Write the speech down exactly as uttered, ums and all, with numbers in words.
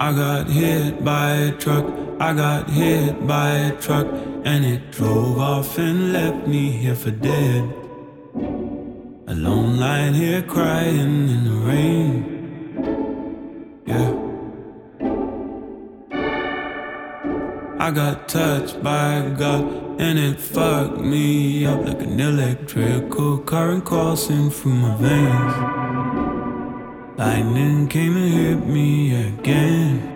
I got hit by a truck, I got hit by a truck, and it drove off and left me here for dead. Alone lying here crying in the rain. Yeah. I got touched by God and it fucked me up like an electrical current coursing through my veins. Lightning came and hit me again.